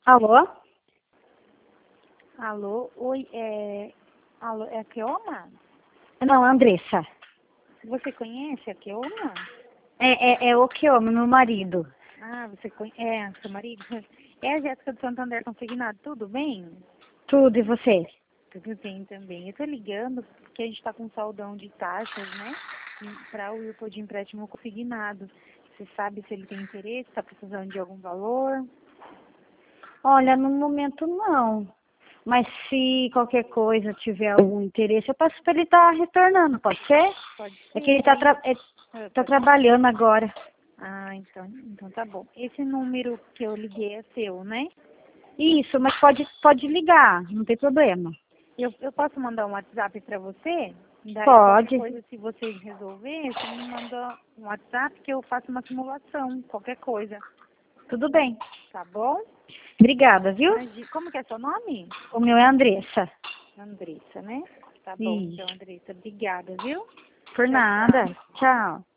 Alô? Alô, oi, alô, é a Keoma? Não, Andressa. Você conhece a Keoma? É o que homem, meu marido. Ah, você conhece, seu marido? É a Jéssica do Santander Consignado, tudo bem? Tudo, e você? Tudo bem também. Eu tô ligando porque a gente tá com saldão de taxas, né? Para o Wilpo de empréstimo consignado. Você sabe se ele tem interesse, está precisando de algum valor? Olha, no momento não. Mas se qualquer coisa tiver algum interesse, eu passo para ele estar retornando, pode ser? Pode É que ser, ele está pode. trabalhando agora. Ah, então tá bom. Esse número que eu liguei é seu, né? Isso, mas pode ligar, não tem problema. Eu posso mandar um WhatsApp para você? Daí qualquer Pode. coisa, se você resolver, você me manda um WhatsApp que eu faço uma simulação, qualquer coisa, Tudo bem. tá bom? Obrigada, viu? Mas como que é seu nome? O meu é Andressa. Andressa, né? Tá bom, então, Isso. Andressa. Obrigada, viu? Por Tchau, nada. tchau. Tchau.